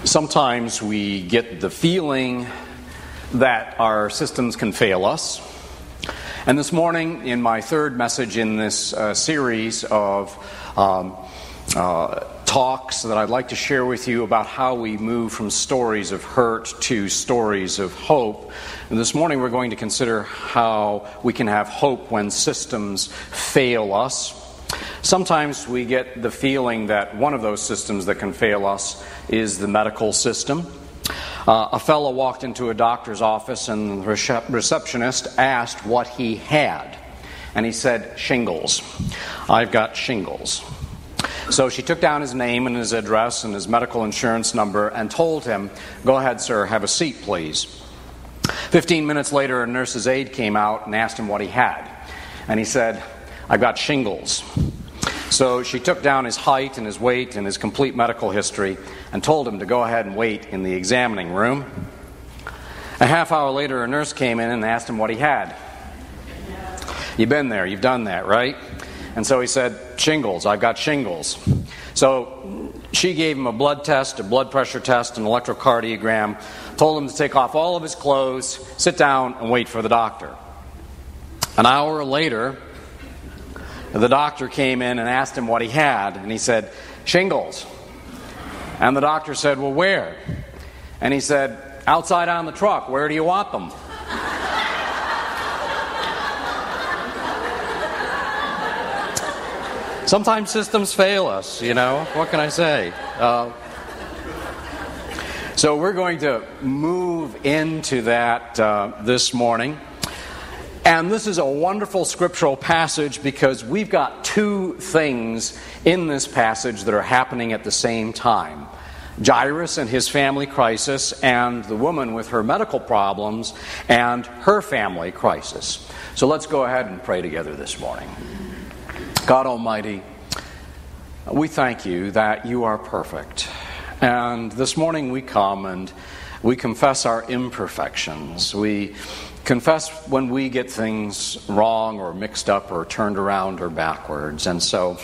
Sometimes we get the feeling that our systems can fail us. And this morning, in my third message in this series of talks that I'd like to share with you about how we move from stories of hurt to stories of hope. And this morning we're going to consider how we can have hope when systems fail us. Sometimes we get the feeling that one of those systems that can fail us is the medical system. A fellow walked into a doctor's office and the receptionist asked what he had. And he said, shingles. I've got shingles. So she took down his name and his address and his medical insurance number and told him, go ahead, sir, have a seat, please. 15 minutes later, a nurse's aide came out and asked him what he had. And he said, I've got shingles. So she took down his height and his weight and his complete medical history and told him to go ahead and wait in the examining room. A half hour later, a nurse came in and asked him what he had. You've been there, you've done that, right? And so he said, shingles, I've got shingles. So she gave him a blood test, a blood pressure test, an electrocardiogram, told him to take off all of his clothes, sit down, and wait for the doctor. An hour later, the doctor came in and asked him what he had, and he said, shingles. And the doctor said, well, where? And he said, outside on the truck. Where do you want them? Sometimes systems fail us, you know. What can I say? So we're going to move into that this morning. And this is a wonderful scriptural passage because we've got two things in this passage that are happening at the same time. Jairus and his family crisis, and the woman with her medical problems and her family crisis. So let's go ahead and pray together this morning. God Almighty, we thank you that you are perfect. And this morning we come and we confess our imperfections. We confess when we get things wrong or mixed up or turned around or backwards. And so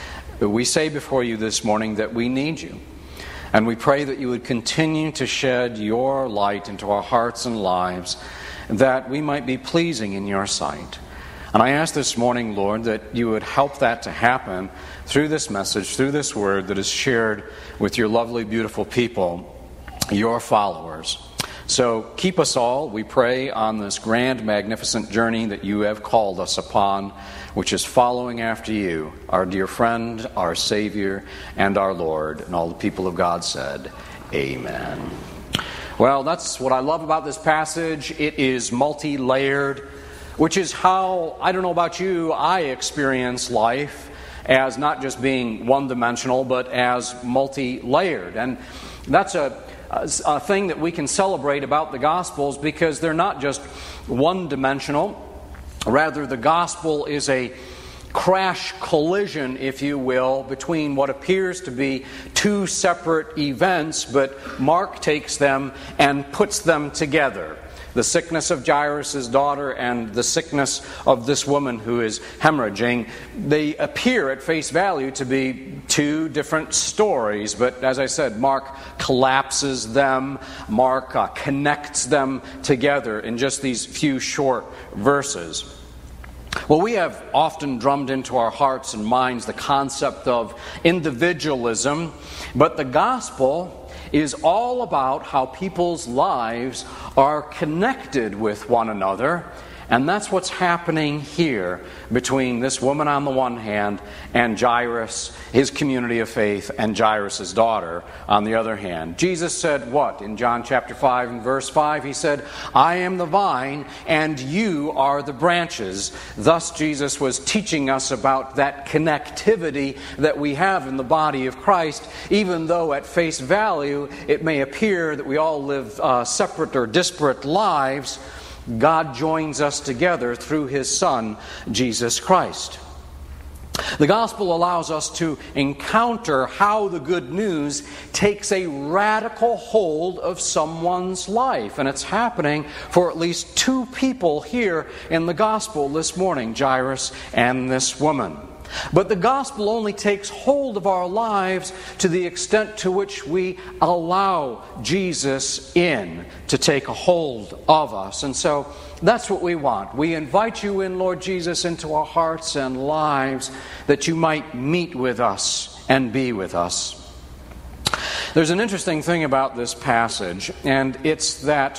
we say before you this morning that we need you. And we pray that you would continue to shed your light into our hearts and lives, that we might be pleasing in your sight. And I ask this morning, Lord, that you would help that to happen through this message, through this word that is shared with your lovely, beautiful people, your followers. So keep us all, we pray, on this grand, magnificent journey that you have called us upon, which is following after you, our dear friend, our Savior, and our Lord. And all the people of God said, amen. Well, that's what I love about this passage. It is multi-layered, which is how, I don't know about you, I experience life as not just being one-dimensional, but as multi-layered. And that's a thing that we can celebrate about the Gospels because they're not just one-dimensional. Rather, the Gospel is a crash collision, if you will, between what appears to be two separate events, but Mark takes them and puts them together. The sickness of Jairus' daughter and the sickness of this woman who is hemorrhaging, they appear at face value to be two different stories. But as I said, Mark collapses them. Mark connects them together in just these few short verses. Well, we have often drummed into our hearts and minds the concept of individualism, but the gospel is all about how people's lives are connected with one another. And that's what's happening here between this woman on the one hand and Jairus, his community of faith, and Jairus' daughter on the other hand. Jesus said what? In John chapter 5 and verse 5, he said, I am the vine and you are the branches. Thus Jesus was teaching us about that connectivity that we have in the body of Christ, even though at face value it may appear that we all live separate or disparate lives. God joins us together through His Son, Jesus Christ. The gospel allows us to encounter how the good news takes a radical hold of someone's life. And it's happening for at least two people here in the gospel this morning, Jairus and this woman. But the gospel only takes hold of our lives to the extent to which we allow Jesus in to take a hold of us. And so that's what we want. We invite you in, Lord Jesus, into our hearts and lives that you might meet with us and be with us. There's an interesting thing about this passage, and it's that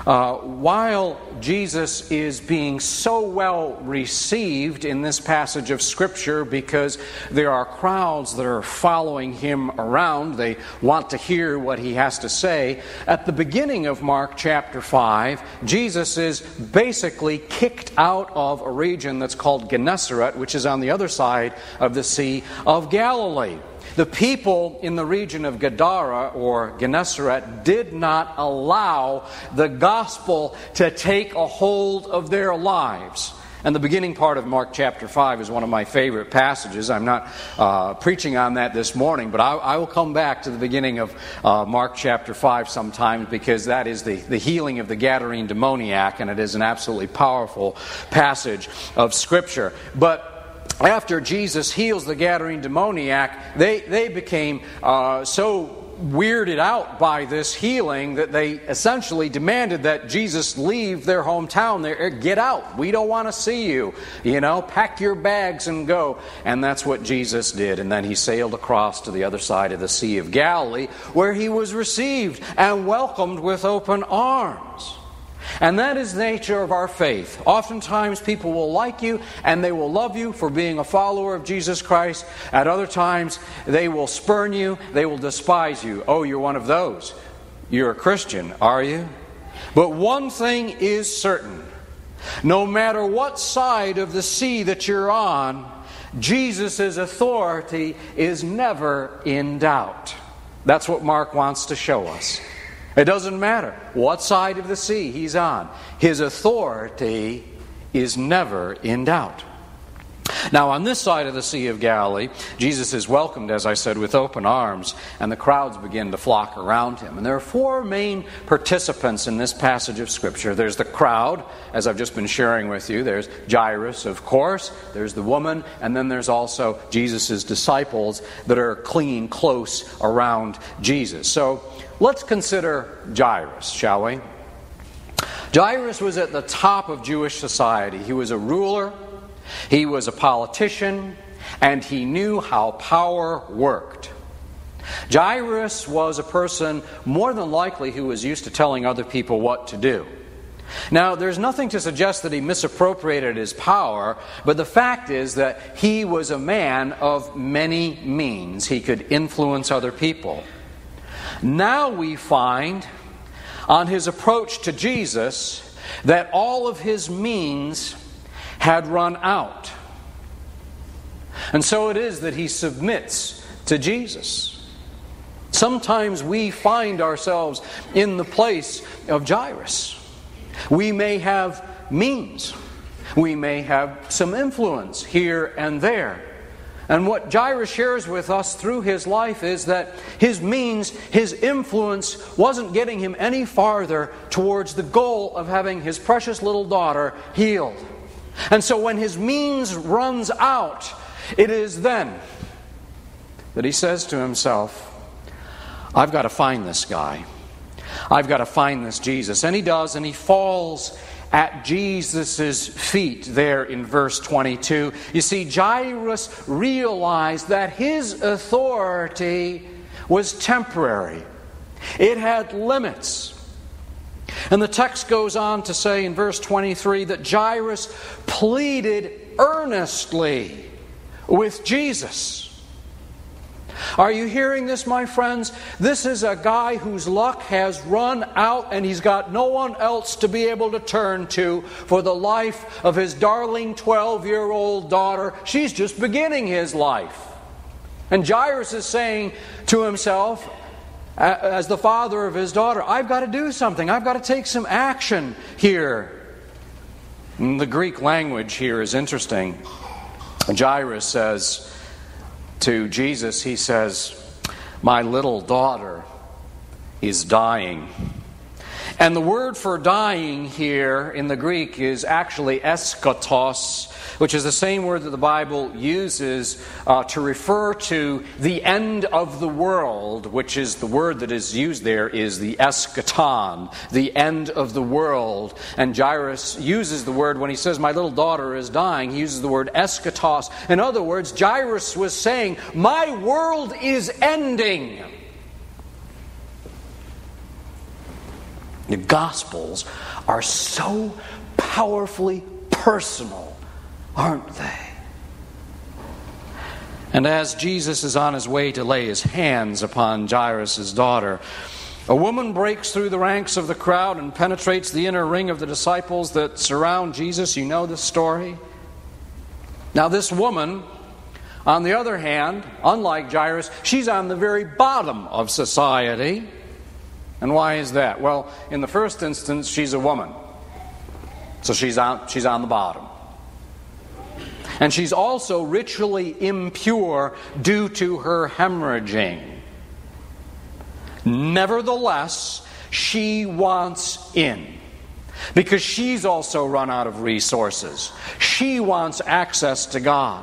while Jesus is being so well received in this passage of Scripture because there are crowds that are following him around, they want to hear what he has to say, at the beginning of Mark chapter 5, Jesus is basically kicked out of a region that's called Gennesaret, which is on the other side of the Sea of Galilee. The people in the region of Gadara or Gennesaret did not allow the gospel to take a hold of their lives. And the beginning part of Mark chapter 5 is one of my favorite passages. I'm not preaching on that this morning, but I will come back to the beginning of Mark chapter 5 sometimes, because that is the healing of the Gadarene demoniac, and it is an absolutely powerful passage of Scripture. But after Jesus heals the Gadarene demoniac, they became so weirded out by this healing that they essentially demanded that Jesus leave their hometown. Get out. We don't want to see you. Pack your bags and go. And that's what Jesus did. And then he sailed across to the other side of the Sea of Galilee, where he was received and welcomed with open arms. And that is the nature of our faith. Oftentimes people will like you and they will love you for being a follower of Jesus Christ. At other times they will spurn you, they will despise you. Oh, you're one of those. You're a Christian, are you? But one thing is certain. No matter what side of the sea that you're on, Jesus' authority is never in doubt. That's what Mark wants to show us. It doesn't matter what side of the sea he's on. His authority is never in doubt. Now, on this side of the Sea of Galilee, Jesus is welcomed, as I said, with open arms, and the crowds begin to flock around him. And there are four main participants in this passage of Scripture. There's the crowd, as I've just been sharing with you. There's Jairus, of course. There's the woman. And then there's also Jesus' disciples that are clinging close around Jesus. So let's consider Jairus, shall we? Jairus was at the top of Jewish society. He was a ruler. He was a politician, and he knew how power worked. Jairus was a person more than likely who was used to telling other people what to do. Now, there's nothing to suggest that he misappropriated his power, but the fact is that he was a man of many means. He could influence other people. Now we find, on his approach to Jesus, that all of his means had run out. And so it is that he submits to Jesus. Sometimes we find ourselves in the place of Jairus. We may have means. We may have some influence here and there. And what Jairus shares with us through his life is that his means, his influence, wasn't getting him any farther towards the goal of having his precious little daughter healed. And so when his means runs out, it is then that he says to himself, I've got to find this guy. I've got to find this Jesus. And he does, and he falls at Jesus' feet there in verse 22. You see, Jairus realized that his authority was temporary. It had limits. And the text goes on to say in verse 23 that Jairus pleaded earnestly with Jesus. Are you hearing this, my friends? This is a guy whose luck has run out and he's got no one else to be able to turn to for the life of his darling 12-year-old daughter. She's just beginning his life. And Jairus is saying to himself, as the father of his daughter, I've got to do something. I've got to take some action here. And the Greek language here is interesting. Jairus says to Jesus, he says, my little daughter is dying. And the word for dying here in the Greek is actually eskatos, which is the same word that the Bible uses to refer to the end of the world, which is the word that is used there is the eschaton, the end of the world. And Jairus uses the word when he says, my little daughter is dying, he uses the word eskatos. In other words, Jairus was saying, my world is ending. The Gospels are so powerfully personal, aren't they? And as Jesus is on his way to lay his hands upon Jairus' daughter, a woman breaks through the ranks of the crowd and penetrates the inner ring of the disciples that surround Jesus. You know the story. Now this woman, on the other hand, unlike Jairus, she's on the very bottom of society. And why is that? Well, in the first instance, she's a woman. So she's on the bottom. And she's also ritually impure due to her hemorrhaging. Nevertheless, she wants in. Because she's also run out of resources. She wants access to God.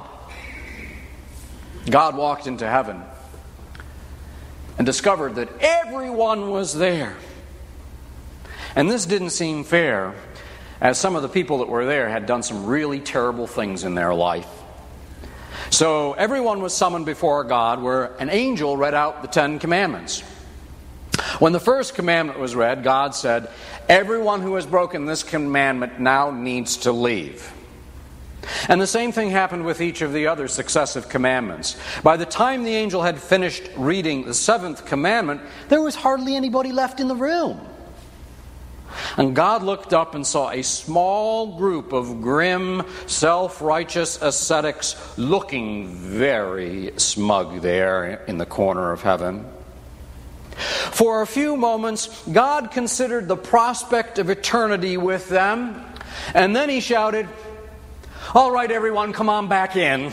God walked into heaven and discovered that everyone was there. And this didn't seem fair, as some of the people that were there had done some really terrible things in their life. So everyone was summoned before God, where an angel read out the 10 Commandments. When the first commandment was read, God said, everyone who has broken this commandment now needs to leave. And the same thing happened with each of the other successive commandments. By the time the angel had finished reading the 7th commandment, there was hardly anybody left in the room. And God looked up and saw a small group of grim, self-righteous ascetics looking very smug there in the corner of heaven. For a few moments, God considered the prospect of eternity with them, and then he shouted, all right, everyone, come on back in.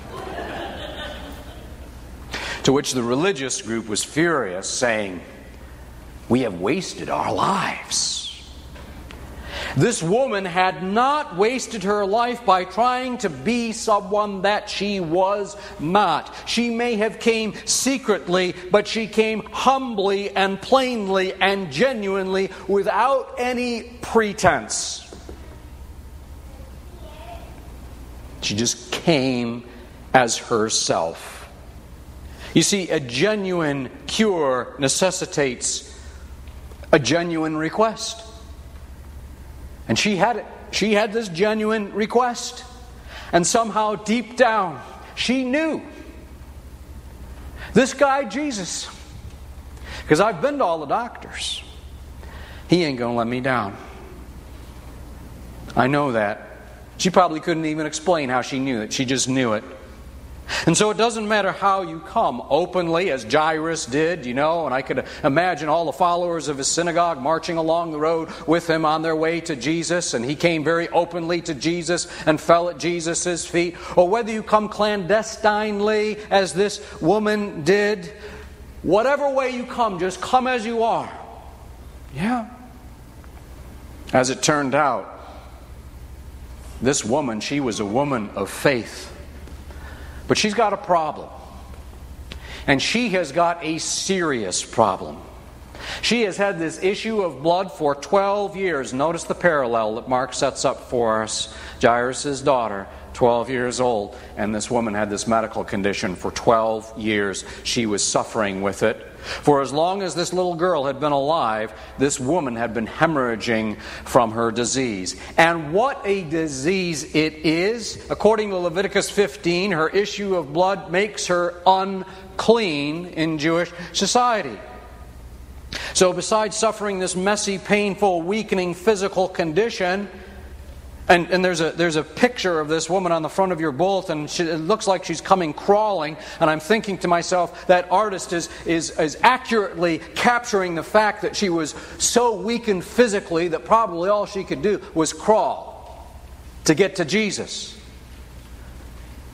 To which the religious group was furious, saying, we have wasted our lives. This woman had not wasted her life by trying to be someone that she was not. She may have came secretly, but she came humbly and plainly and genuinely without any pretense. She just came as herself. You see, a genuine cure necessitates a genuine request. And she had it. She had this genuine request. And somehow deep down, she knew. This guy, Jesus, because I've been to all the doctors, he ain't going to let me down. I know that. She probably couldn't even explain how she knew it. She just knew it. And so it doesn't matter how you come, openly, as Jairus did, and I could imagine all the followers of his synagogue marching along the road with him on their way to Jesus, and he came very openly to Jesus and fell at Jesus' feet. Or whether you come clandestinely, as this woman did, whatever way you come, just come as you are. Yeah. As it turned out, this woman, she was a woman of faith. But she's got a problem. And she has got a serious problem. She has had this issue of blood for 12 years. Notice the parallel that Mark sets up for us. Jairus' daughter, 12 years old. And this woman had this medical condition for 12 years. She was suffering with it. For as long as this little girl had been alive, this woman had been hemorrhaging from her disease. And what a disease it is. According to Leviticus 15, her issue of blood makes her unclean in Jewish society. So besides suffering this messy, painful, weakening physical condition, and there's a picture of this woman on the front of your bulletin. It looks like she's coming crawling. And I'm thinking to myself, that artist is accurately capturing the fact that she was so weakened physically that probably all she could do was crawl to get to Jesus.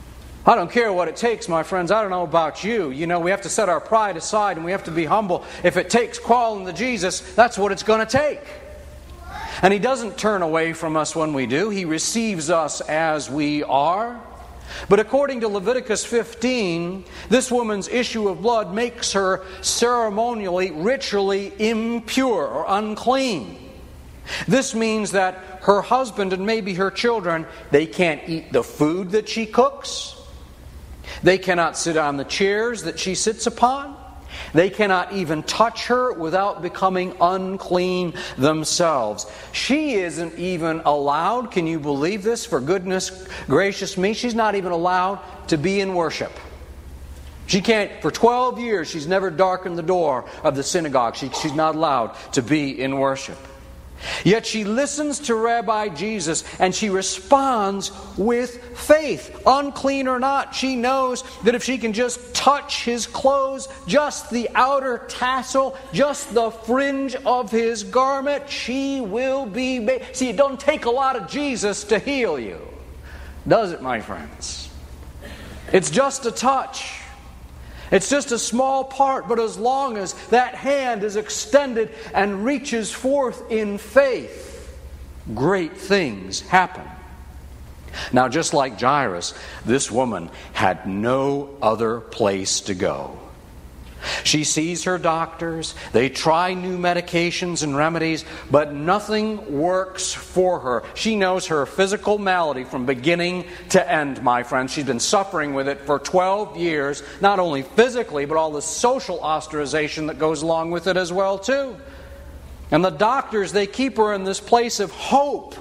I don't care what it takes, my friends. I don't know about you. You know, we have to set our pride aside and we have to be humble. If it takes crawling to Jesus, that's what it's going to take. And He doesn't turn away from us when we do. He receives us as we are. But according to Leviticus 15, this woman's issue of blood makes her ceremonially, ritually impure or unclean. This means that her husband and maybe her children, they can't eat the food that she cooks. They cannot sit on the chairs that she sits upon. They cannot even touch her without becoming unclean themselves. She isn't even allowed, can you believe this? For goodness gracious me, she's not even allowed to be in worship. She can't, for 12 years, she's never darkened the door of the synagogue. She's not allowed to be in worship. Yet she listens to Rabbi Jesus and she responds with faith. Unclean or not, she knows that if she can just touch His clothes, just the outer tassel, just the fringe of His garment, she will be made. See, it doesn't take a lot of Jesus to heal you, does it, my friends? It's just a touch. It's just a small part, but as long as that hand is extended and reaches forth in faith, great things happen. Now, just like Jairus, this woman had no other place to go. She sees her doctors, they try new medications and remedies, but nothing works for her. She knows her physical malady from beginning to end, my friends. She's been suffering with it for 12 years, not only physically, but all the social ostracization that goes along with it as well, too. And the doctors, they keep her in this place of hope.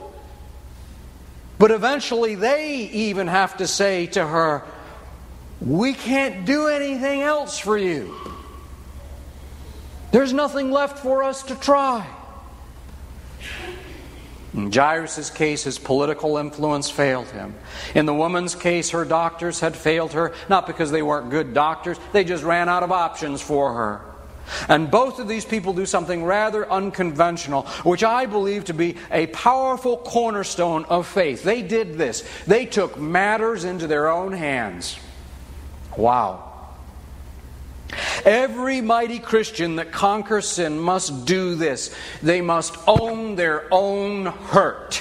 But eventually they even have to say to her, "We can't do anything else for you. There's nothing left for us to try." In Jairus' case, his political influence failed him. In the woman's case, her doctors had failed her, not because they weren't good doctors, they just ran out of options for her. And both of these people do something rather unconventional, which I believe to be a powerful cornerstone of faith. They did this. They took matters into their own hands. Wow. Every mighty Christian that conquers sin must do this. They must own their own hurt.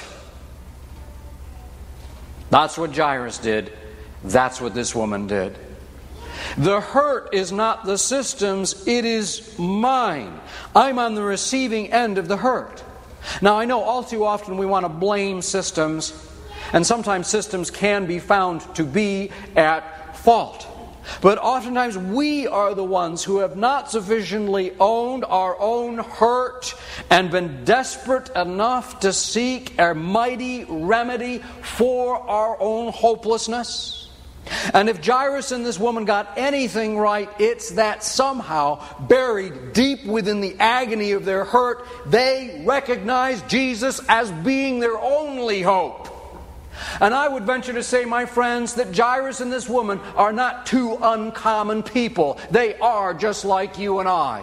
That's what Jairus did. That's what this woman did. The hurt is not the system's, it is mine. I'm on the receiving end of the hurt. Now, I know all too often we want to blame systems, and sometimes systems can be found to be at fault. But oftentimes we are the ones who have not sufficiently owned our own hurt and been desperate enough to seek a mighty remedy for our own hopelessness. And if Jairus and this woman got anything right, it's that somehow, buried deep within the agony of their hurt, they recognized Jesus as being their only hope. And I would venture to say, my friends, that Jairus and this woman are not two uncommon people. They are just like you and I.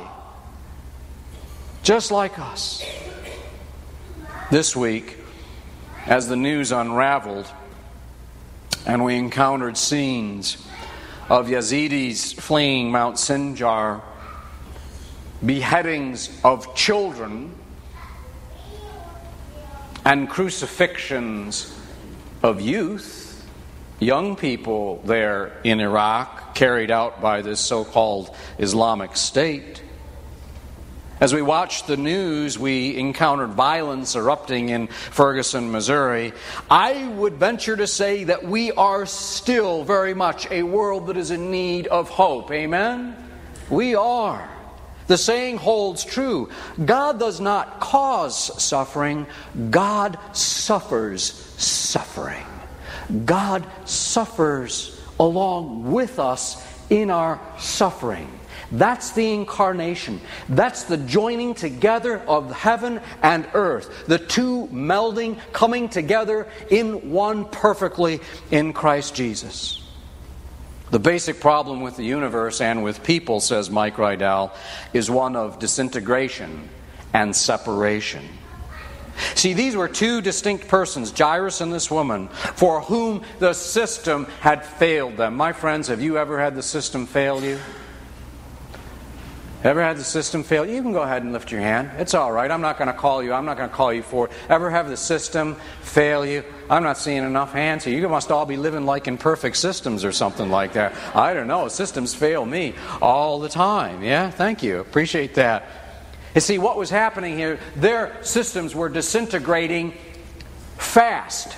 Just like us. This week, as the news unraveled, and we encountered scenes of Yazidis fleeing Mount Sinjar, beheadings of children, and crucifixions of youth, young people there in Iraq, carried out by this so-called Islamic State. As we watched the news, we encountered violence erupting in Ferguson, Missouri. I would venture to say that we are still very much a world that is in need of hope. Amen? We are. The saying holds true. God does not cause suffering. God suffers suffering. God suffers along with us in our suffering. That's the incarnation. That's the joining together of heaven and earth. The two melding, coming together in one perfectly in Christ Jesus. The basic problem with the universe and with people, says Mike Rydell, is one of disintegration and separation. See, these were two distinct persons, Jairus and this woman, for whom the system had failed them. My friends, have you ever had the system fail you? Ever had the system fail? You can go ahead and lift your hand. It's all right. I'm not going to call you. I'm not going to call you for it. Ever have the system fail you? I'm not seeing enough hands here. You must all be living like in perfect systems or something like that. I don't know. Systems fail me all the time. Yeah, thank you. Appreciate that. You see, what was happening here, their systems were disintegrating fast.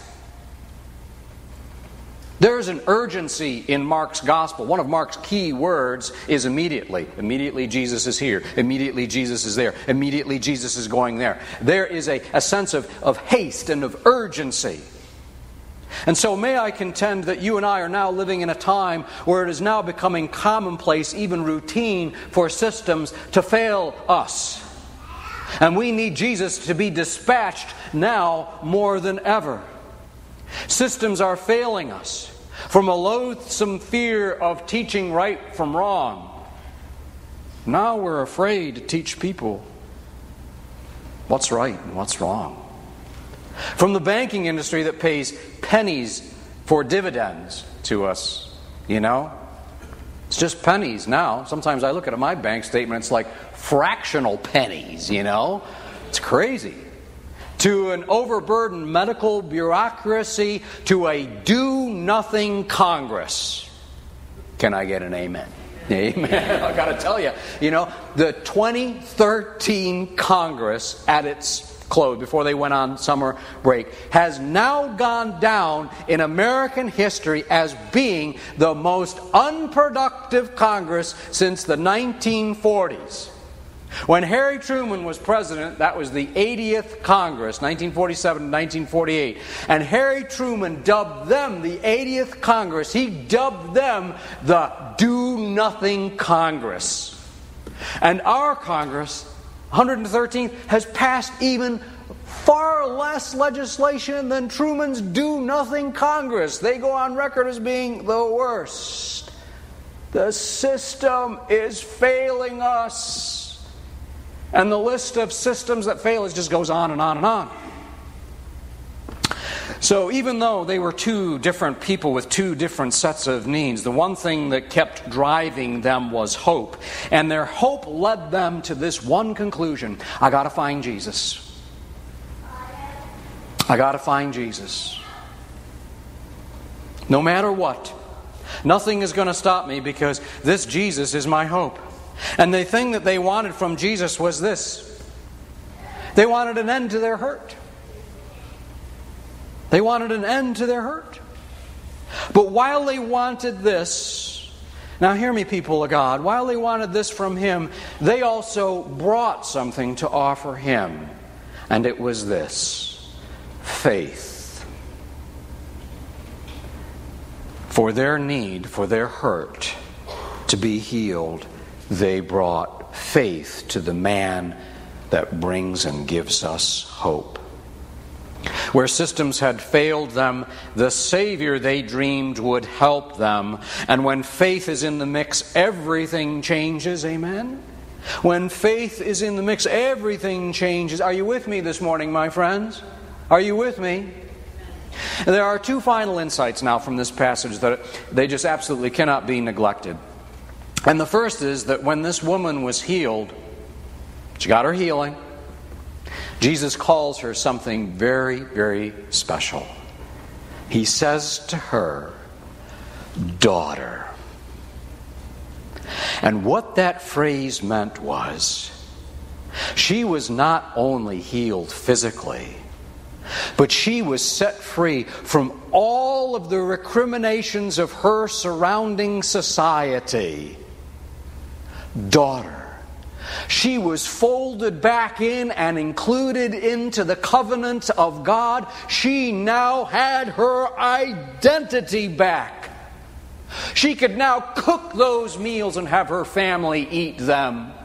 There's an urgency in Mark's gospel. One of Mark's key words is immediately. Immediately Jesus is here. Immediately Jesus is there. Immediately Jesus is going there. There is a sense of haste and of urgency. And so may I contend that you and I are now living in a time where it is now becoming commonplace, even routine, for systems to fail us. And we need Jesus to be dispatched now more than ever. Systems are failing us. From a loathsome fear of teaching right from wrong, now we're afraid to teach people what's right and what's wrong. From the banking industry that pays pennies for dividends to us, it's just pennies now. Sometimes I look at my bank statement, it's like fractional pennies, It's crazy. To an overburdened medical bureaucracy, to a do-nothing Congress. Can I get an amen? Amen. I got to tell you, the 2013 Congress at its close, before they went on summer break, has now gone down in American history as being the most unproductive Congress since the 1940s. When Harry Truman was president, that was the 80th Congress, 1947 to 1948. And Harry Truman dubbed them the 80th Congress. He dubbed them the Do-Nothing Congress. And our Congress, 113th, has passed even far less legislation than Truman's Do-Nothing Congress. They go on record as being the worst. The system is failing us. And the list of systems that fail just goes on and on and on. So even though they were two different people with two different sets of needs, the one thing that kept driving them was hope. And their hope led them to this one conclusion: I got to find Jesus. I got to find Jesus. No matter what, nothing is going to stop me because this Jesus is my hope. And the thing that they wanted from Jesus was this. They wanted an end to their hurt. They wanted an end to their hurt. But while they wanted this, now hear me, people of God, while they wanted this from Him, they also brought something to offer Him. And it was this: faith. For their need, for their hurt to be healed, they brought faith to the man that brings and gives us hope. Where systems had failed them, the Savior they dreamed would help them. And when faith is in the mix, everything changes. Amen? When faith is in the mix, everything changes. Are you with me this morning, my friends? Are you with me? There are two final insights now from this passage that they just absolutely cannot be neglected. And the first is that when this woman was healed, she got her healing, Jesus calls her something very, very special. He says to her, daughter. And what that phrase meant was, she was not only healed physically, but she was set free from all of the recriminations of her surrounding society. Daughter. She was folded back in and included into the covenant of God. She now had her identity back. She could now cook those meals and have her family eat them.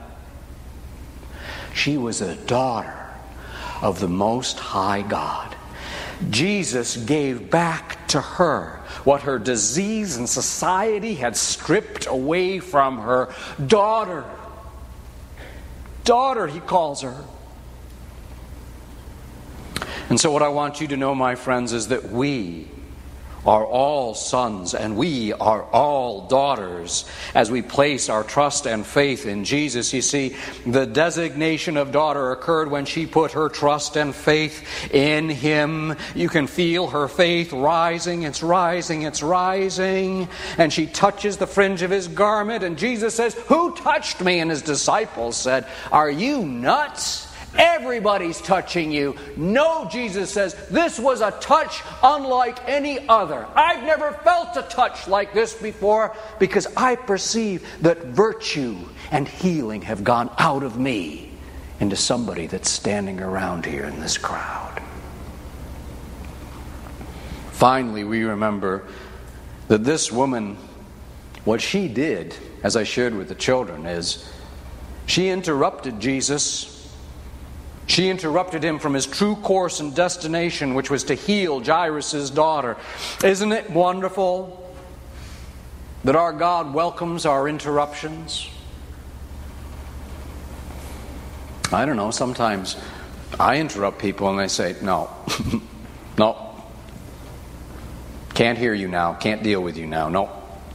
She was a daughter of the Most High God. Jesus gave back to her what her disease and society had stripped away from her. Daughter. Daughter, he calls her. And so what I want you to know, my friends, is that we are all sons and we are all daughters as we place our trust and faith in Jesus. You see, the designation of daughter occurred when she put her trust and faith in Him. You can feel her faith rising. It's rising. It's rising. And she touches the fringe of His garment. And Jesus says, "Who touched me?" And His disciples said, "Are you nuts? Everybody's touching you." No, Jesus says, this was a touch unlike any other. I've never felt a touch like this before, because I perceive that virtue and healing have gone out of me into somebody that's standing around here in this crowd. Finally, we remember that this woman, what she did, as I shared with the children, is she interrupted Jesus. She interrupted Him from His true course and destination, which was to heal Jairus' daughter. Isn't it wonderful that our God welcomes our interruptions? I don't know, sometimes I interrupt people and they say, "No, no, can't hear you now, can't deal with you now, no."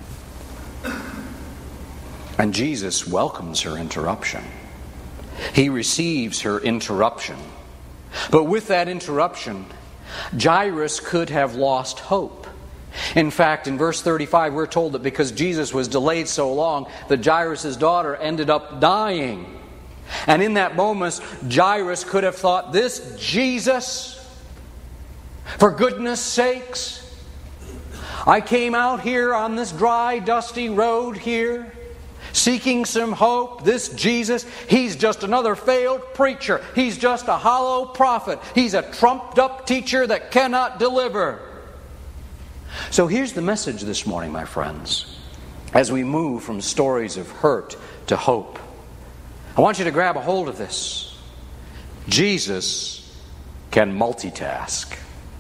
And Jesus welcomes her interruption. He receives her interruption. But with that interruption, Jairus could have lost hope. In fact, in verse 35, we're told that because Jesus was delayed so long, that Jairus' daughter ended up dying. And in that moment, Jairus could have thought, this Jesus, for goodness sakes, I came out here on this dry, dusty road here, seeking some hope. This Jesus, He's just another failed preacher. He's just a hollow prophet. He's a trumped up teacher that cannot deliver. So here's the message this morning, my friends. As we move from stories of hurt to hope, I want you to grab a hold of this. Jesus can multitask.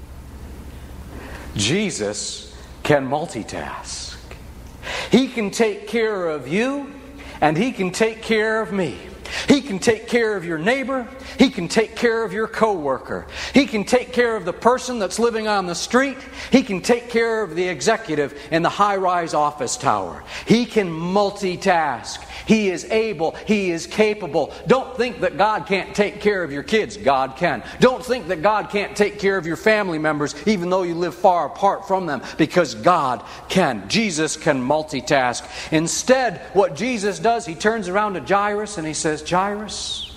Jesus can multitask. He can take care of you, and He can take care of me. He can take care of your neighbor. He can take care of your coworker. He can take care of the person that's living on the street. He can take care of the executive in the high-rise office tower. He can multitask. He is able. He is capable. Don't think that God can't take care of your kids. God can. Don't think that God can't take care of your family members, even though you live far apart from them, because God can. Jesus can multitask. Instead, what Jesus does, He turns around to Jairus and He says, "Jairus,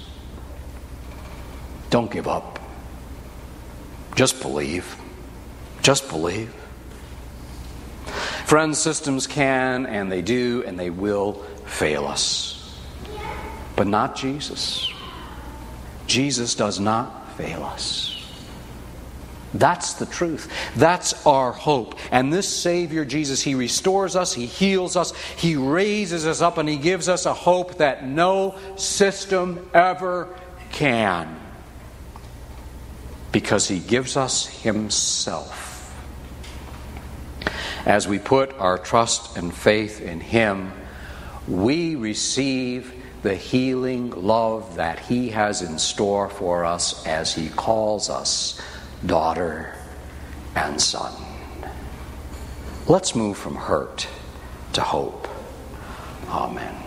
don't give up. Just believe. Just believe." Friends, systems can, and they do, and they will fail us. But not Jesus. Jesus does not fail us. That's the truth. That's our hope. And this Savior, Jesus, He restores us, He heals us, He raises us up, and He gives us a hope that no system ever can. Because He gives us Himself. As we put our trust and faith in Him, we receive the healing love that He has in store for us as He calls us daughter and son. Let's move from hurt to hope. Amen.